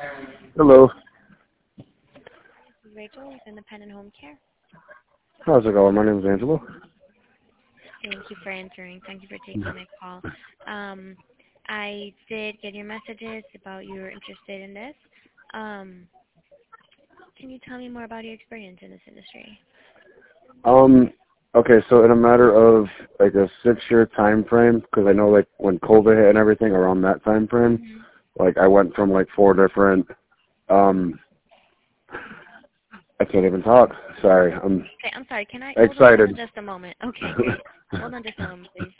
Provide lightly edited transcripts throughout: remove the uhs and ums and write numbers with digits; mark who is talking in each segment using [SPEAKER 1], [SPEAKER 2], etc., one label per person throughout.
[SPEAKER 1] Hello.
[SPEAKER 2] This is Rachel with Independent Home Care.
[SPEAKER 1] How's it going? My name is Angelo.
[SPEAKER 2] Thank you for answering. Thank you for taking my call. I did get your messages about you were interested in this. Can you tell me more about your experience in this industry?
[SPEAKER 1] Okay, so in a matter of like a 6-year time frame, because I know like when COVID hit and everything around that time frame, like I went from like 4 different, I can't even talk. Sorry, I'm
[SPEAKER 2] Okay, I'm sorry. Can I
[SPEAKER 1] excited.
[SPEAKER 2] hold on just a moment? Okay, great. Hold on just a moment, please.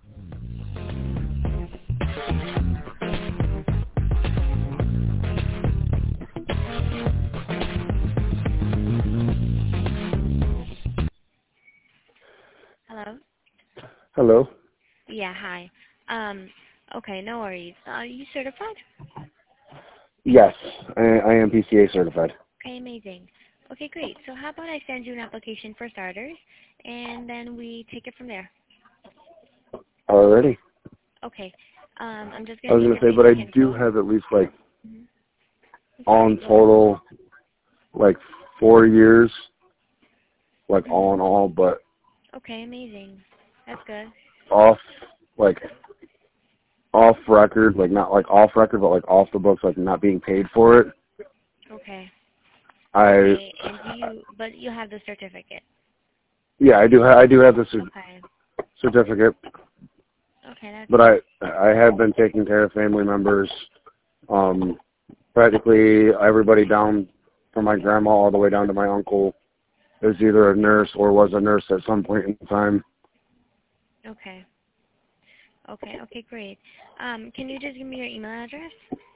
[SPEAKER 2] Hello?
[SPEAKER 1] Hello.
[SPEAKER 2] Yeah, hi. Okay, no worries. Are you certified?
[SPEAKER 1] Yes, I am PCA certified.
[SPEAKER 2] Okay, amazing. Okay, great. So how about I send you an application for starters, and then we take it from there.
[SPEAKER 1] Already.
[SPEAKER 2] Okay. I'm just
[SPEAKER 1] I
[SPEAKER 2] going
[SPEAKER 1] was
[SPEAKER 2] to
[SPEAKER 1] gonna
[SPEAKER 2] need
[SPEAKER 1] say,
[SPEAKER 2] your
[SPEAKER 1] but I
[SPEAKER 2] basic
[SPEAKER 1] do
[SPEAKER 2] info.
[SPEAKER 1] have at least like
[SPEAKER 2] I'm
[SPEAKER 1] all
[SPEAKER 2] sorry,
[SPEAKER 1] in
[SPEAKER 2] go ahead.
[SPEAKER 1] total like 4 years, like all in all, but
[SPEAKER 2] Okay, amazing. That's good.
[SPEAKER 1] off like off record, like not like off record, but like off the books, like not being paid for it.
[SPEAKER 2] Okay.
[SPEAKER 1] I
[SPEAKER 2] Okay, and but you have the certificate.
[SPEAKER 1] Yeah, I do. I do have the
[SPEAKER 2] Okay.
[SPEAKER 1] certificate,
[SPEAKER 2] Okay, that's
[SPEAKER 1] but
[SPEAKER 2] good.
[SPEAKER 1] I have been taking care of family members, practically everybody down from my grandma all the way down to my uncle is either a nurse or was a nurse at some point in time.
[SPEAKER 2] Okay. Okay, great. Can you just give me your email address?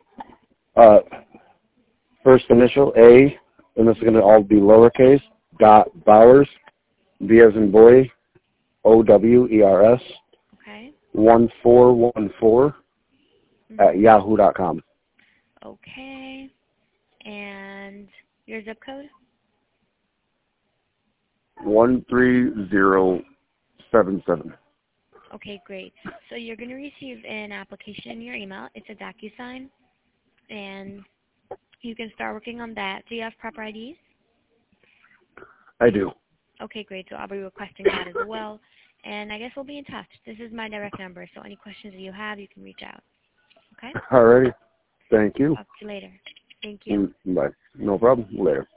[SPEAKER 1] First initial A, and this is going to all be lowercase. Bowers, B as in boy, OWERS
[SPEAKER 2] Okay.
[SPEAKER 1] 1414 at yahoo.com.
[SPEAKER 2] Okay. And your zip code?
[SPEAKER 1] 13077.
[SPEAKER 2] Okay, great. So you're going to receive an application in your email. It's a DocuSign, and you can start working on that. Do you have proper IDs?
[SPEAKER 1] I do.
[SPEAKER 2] Okay, great. So I'll be requesting that as well. And I guess we'll be in touch. This is my direct number, so any questions that you have, you can reach out. Okay?
[SPEAKER 1] Alrighty. Thank you.
[SPEAKER 2] Talk to you later. Thank you.
[SPEAKER 1] Bye. No problem. Later.